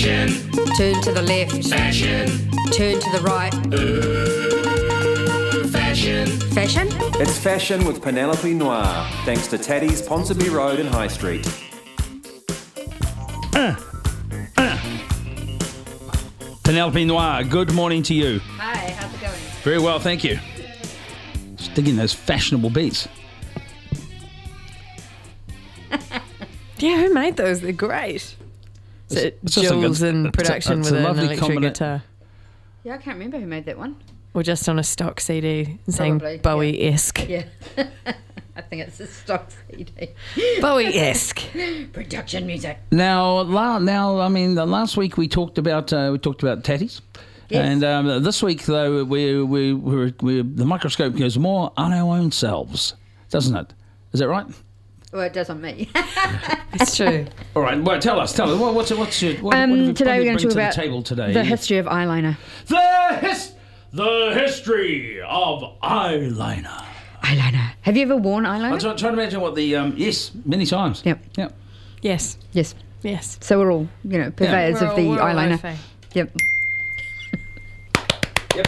Fashion. Turn to the left. Fashion. Turn to the right. Fashion. Fashion? It's Fashion with Penelope Noir, thanks to Taddy's Ponsonby Road and High Street. Penelope Noir, good morning to you. Hi, how's it going? Very well, thank you. Just digging those fashionable beats. Yeah, who made those? They're great. Is it It's just a Jules good- in it's a- production it's with a an lovely electric guitar? Yeah, I can't remember who made that one. Or just on a stock CD saying Probably, Bowie-esque. Yeah. I think it's a stock CD. Bowie-esque. Production music. Now, last week we talked about tatties. Yes. And this week, though, the microscope goes more on our own selves, doesn't it? Is that right? Well, it does on me. It's true. All right. Well, tell us. What's your what have you Today we're going to bring talk to about the table today? the history of eyeliner. The history of eyeliner. Eyeliner. Have you ever worn I'm eyeliner? trying to imagine what the yes, many times. Yep. Yes. Yes. Yes. So we're all, purveyors of the We're all eyeliner. OFA. Yep. Yep.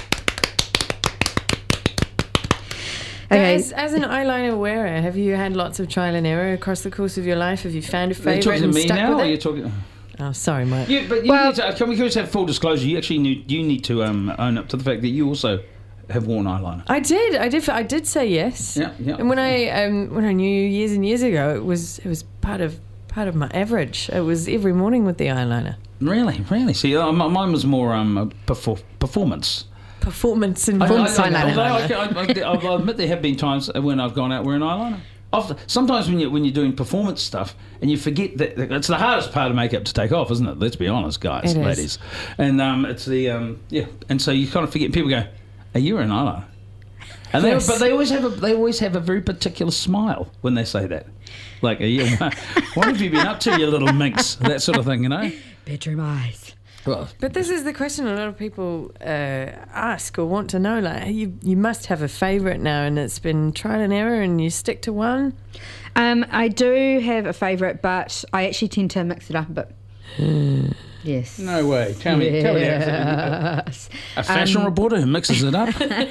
Okay. As an eyeliner wearer, have you had lots of trial and error across the course of your life? Have you found a Are you favourite talking to and me stuck now, with or are you it? talking? Oh, sorry, Mike. Can we just have full disclosure? You actually need to own up to the fact that you also have worn eyeliner. I did say yes. Yeah. And when I knew you years and years ago, it was part of my average. It was every morning with the eyeliner. Really. See, mine was more performance. Performance and eyeliner. I'll admit there have been times when I've gone out wearing eyeliner. Sometimes when you're doing performance stuff and you forget that it's the hardest part of makeup to take off, isn't it? Let's be honest, guys, It is. ladies. And it's the and so you kind of forget. People go, "Are you wearing eyeliner?" And Yes. but they always have a very particular smile when they say that. Like, what have you been up to, you little minx? That sort of thing, you know. Bedroom eyes. Well, But this is the question a lot of people ask or want to know. Like, you must have a favourite now, and it's been trial and error, and you stick to one. I do have a favourite, but I actually tend to mix it up a bit. Yes. no way. Tell me. Yes. A fashion reporter who mixes it up.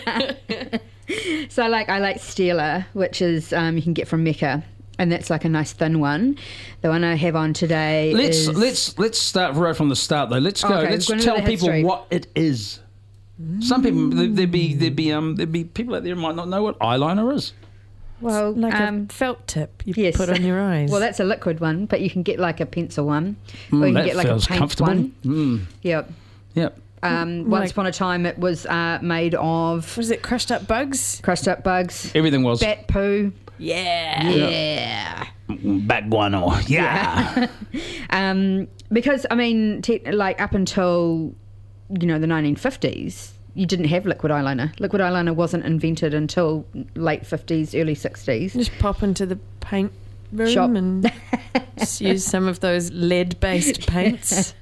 So I like Stila, which is you can get from Mecca, and that's like a nice thin one. The one I have on today is... Let's start right from the start though. Let's go. Okay, Let's go into tell the people history. what it is. Some people there'd be people out there who might not know what eyeliner is. Well, Like a felt tip you yes. put on your eyes. Well, that's a liquid one, but you can get like a pencil one, or you can That get like a feels paint comfortable. one. Yep. Yep. Once upon a time, it was made of What is it, crushed up bugs? crushed up bugs, Everything was bat poo. Yeah. Yeah. back one or yeah. Because I mean, up until the 1950s, you didn't have liquid eyeliner. Liquid eyeliner wasn't invented until late 50s, early 60s. Just pop into the paint room Shop. and just use some of those lead-based paints.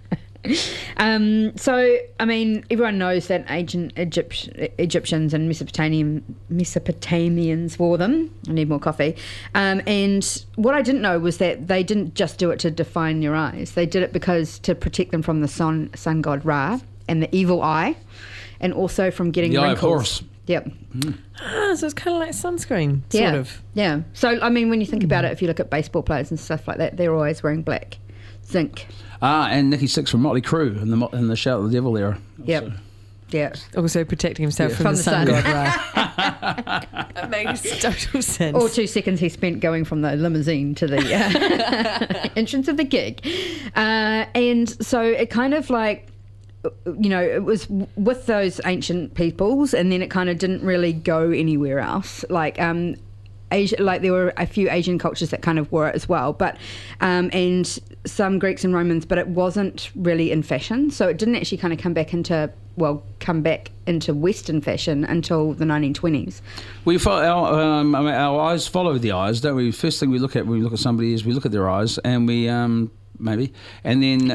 So, I mean, everyone knows that ancient Egyptians and Mesopotamians wore them. I need more coffee. And what I didn't know was that they didn't just do it to define your eyes. They did it to protect them from the sun god Ra and the evil eye, and also from getting The eye of wrinkles. Horus. Yep. So it's kind of like sunscreen, Yeah. sort of. Yeah. So, I mean, when you think about it, if you look at baseball players and stuff like that, they're always wearing black zinc. And Nicky Sixx from Motley Crue in the Shout of the Devil era. Yep. So- Yeah. Also protecting himself from the sun god Ra. That makes total sense. Or 2 seconds he spent going from the limousine to the entrance of the gig. And so it kind of like, it was with those ancient peoples, and then it kind of didn't really go anywhere else. Like, Asia, like there were a few Asian cultures that kind of wore it as well, but and some Greeks and Romans, but it wasn't really in fashion. So it didn't actually kind of come back into Western fashion until the 1920s. We our eyes follow the eyes, don't we? First thing we look at when we look at somebody is we look at their eyes, and we maybe, and then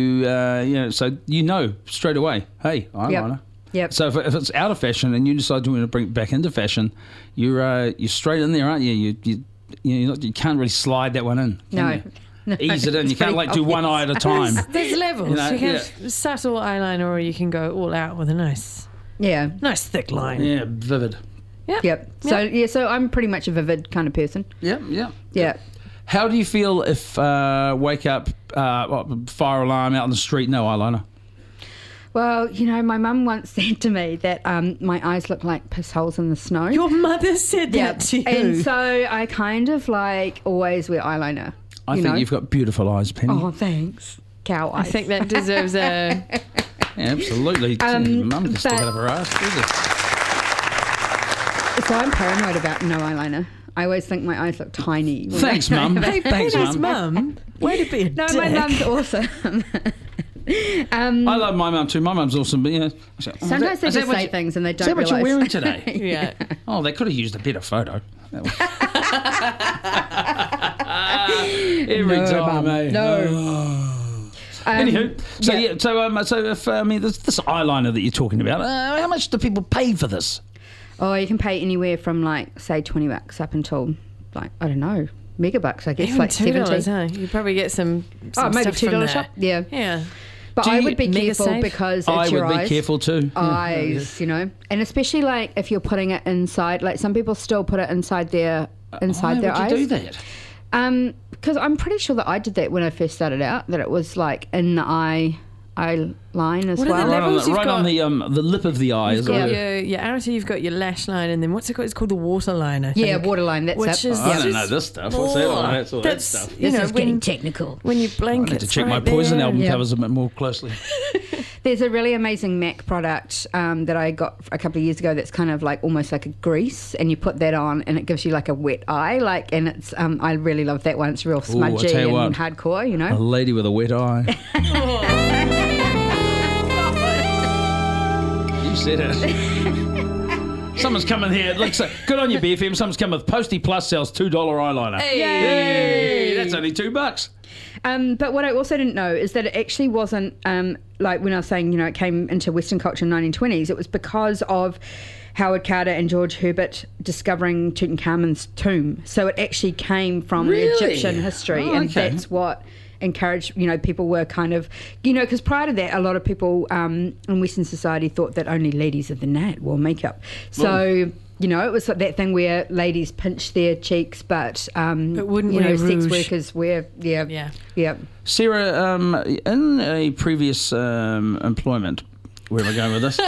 so straight away. Hey, eyeliner. Yep. So if it's out of fashion and you decide to bring it back into fashion, you're straight in there, aren't you? You can't really slide that one in. No. ease it in. You can't pretty do one eye at a time. There's levels. You know, you can have subtle eyeliner, or you can go all out with a nice thick line. Yeah, vivid. Yep. So I'm pretty much a vivid kind of person. Yeah. Yeah. How do you feel if wake up, fire alarm out on the street, no eyeliner? Well, my mum once said to me that my eyes look like piss holes in the snow. Your mother said that to you. And so I kind of always wear eyeliner. I think you've got beautiful eyes, Penny. Oh, thanks. Cow eyes. I think that deserves a... Yeah, absolutely. Mum can stick it up her ass. So I'm paranoid about no eyeliner. I always think my eyes look tiny. Thanks, Mum. Thanks, Mum. Way to be a dick. My mum's awesome. I love my mum too. My mum's awesome, but sometimes they just say things and they don't realise. Is that what you're wearing today? Yeah. Oh, they could have used a better photo. Every time, mate. No. Anywho, so if this eyeliner that you're talking about, how much do people pay for this? Oh, you can pay anywhere from say $20 up until I don't know, megabucks. I guess Even like $2, 70. Huh? You probably get some maybe stuff from $2 shop. there. Yeah. But I would be mega careful safe? because it's I your would eyes. be careful too. Eyes, and especially if you're putting it inside. Like some people still put it inside their eyes. Why would you do that? Because I'm pretty sure that I did that when I first started out. That it was in the eye line as What are well. the levels? Right on the lip of the eye. You've got your outer, you've got your lash line, and then what's it called? It's called the waterline, I think. Yeah, waterline. That's Which it. is I don't know this stuff. What's that? That's all that stuff. You know, getting technical. When you blink, I need to it's check my right Poison there. album Yeah. covers a bit more closely. There's a really amazing MAC product that I got a couple of years ago that's kind of almost like a grease, and you put that on and it gives you a wet eye, and it's I really love that one. It's real smudgy tell you and what. hardcore, A lady with a wet eye. You said it. Someone's coming here. Looks good on you, BFM. Someone's coming with Posty Plus sells $2 eyeliner. Yay! That's only $2. But what I also didn't know is that it actually wasn't when I was saying, it came into Western culture in the 1920s. It was because of Howard Carter and George Herbert discovering Tutankhamun's tomb. So it actually came from the Egyptian history, and that's what encouraged, people were kind of, because prior to that, a lot of people in Western society thought that only ladies of the Nat wore makeup. So... it was that thing where ladies pinch their cheeks, but wouldn't wear sex rouge. workers wear, yeah. Sarah, in a previous employment, where am I going with this?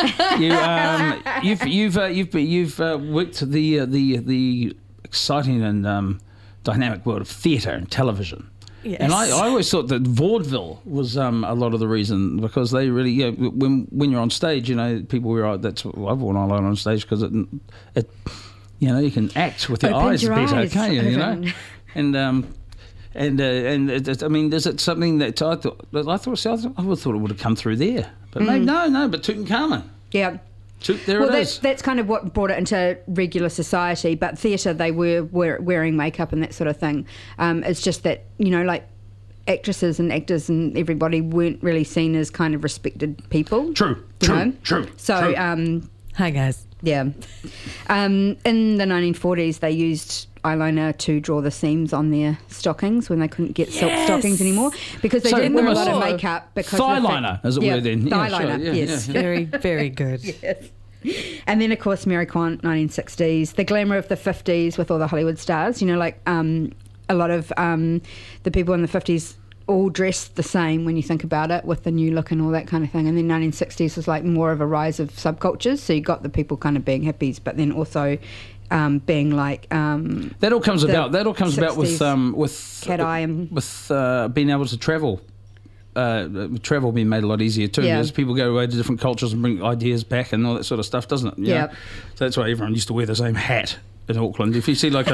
You've worked the exciting and dynamic world of theatre and television. Yes. And I always thought that vaudeville was a lot of the reason, because they really, when you're on stage, people wear, that's what I've worn eyeliner on stage, because it you can act with your eyes better, can't you? And is it something that I thought it would have come through there, but maybe but Tutankhamun. Yeah. There it is. That's kind of what brought it into regular society. But theatre, they were wearing makeup and that sort of thing. It's just that, actresses and actors and everybody weren't really seen as kind of respected people. True. So, Hi, guys. yeah. In the 1940s, they used eyeliner to draw the seams on their stockings when they couldn't get silk stockings anymore, because they didn't wear a lot of makeup. Because thigh liner, as it were, then. Thigh Yeah, liner, sure, yeah, yes. yeah. Very, very good. Yes. And then, of course, Mary Quant, 1960s, the glamour of the 50s with all the Hollywood stars. A lot of the people in the 50s all dressed the same when you think about it, with the new look and all that kind of thing. And then 1960s was more of a rise of subcultures. So you got the people kind of being hippies, but then also being that all comes about. That all comes about with cat eye and with being able to travel. Travel being made a lot easier too, as people go away to different cultures and bring ideas back and all that sort of stuff, doesn't it? Yeah. So that's why everyone used to wear the same hat in Auckland. If you see a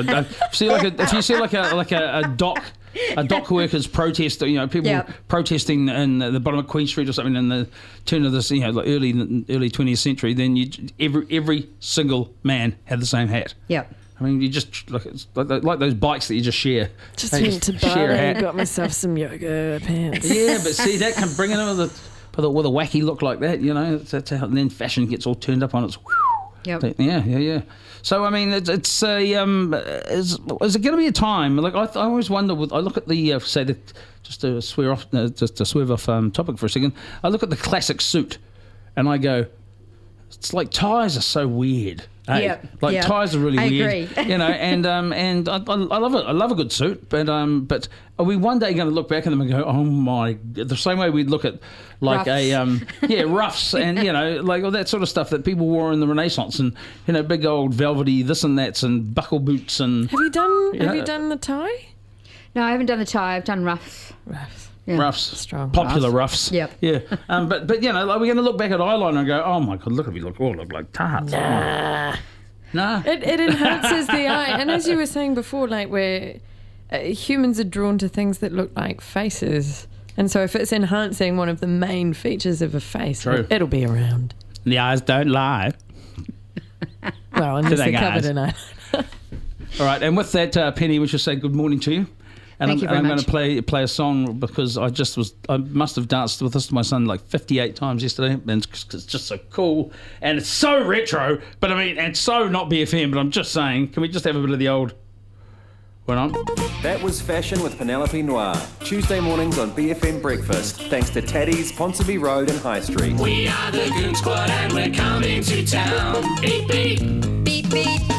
dock workers protest, people protesting in the bottom of Queen Street or something in the turn of this, early 20th century, then every single man had the same hat. Yeah. I mean, you just it's like those bikes that you just share. Just Hey, went to share a Bali, hat. got myself some yoga pants. Yeah, but see, that can bring it in with a wacky look like that, That's how, and then fashion gets all turned up on its. Yep. Yeah. So I mean, it's is it going to be a time? Like I always wonder. I look at the just to swerve off topic for a second. I look at the classic suit, and I go, it's like ties are so weird. Hey? Yeah, ties are really I weird. agree. And I love it. I love a good suit, but are we one day going to look back at them and go, oh my, the same way we'd look at like Ruffs. ruffs and like all that sort of stuff that people wore in the Renaissance and big old velvety this and that's and buckle boots and. Have you done the tie? No, I haven't done the tie. I've done ruffs. Yeah. Ruffs, Strong. popular ruffs. Yep. Yeah. But like we're going to look back at eyeliner and go, oh my god, look at me, look like tarts. Nah. It enhances the eye, and as you were saying before, like where humans are drawn to things that look like faces, and so if it's enhancing one of the main features of a face, True. it'll be around. The eyes don't lie. Well, unless they're Today, covered guys. in eye. All right, and with that, Penny, we should say good morning to you. And Thank you very I'm going much. to play a song because I must have danced with this to my son like 58 times yesterday, and it's just so cool and it's so retro. But I mean, and so not BFM. But I'm just saying, can we just have a bit of the old? Went on. That was Fashion with Penelope Noir. Tuesday mornings on BFM Breakfast. Thanks to Taddy's, Ponsonby Road and High Street. We are the Goon Squad and we're coming to town. Beep, beep. Beep, beep.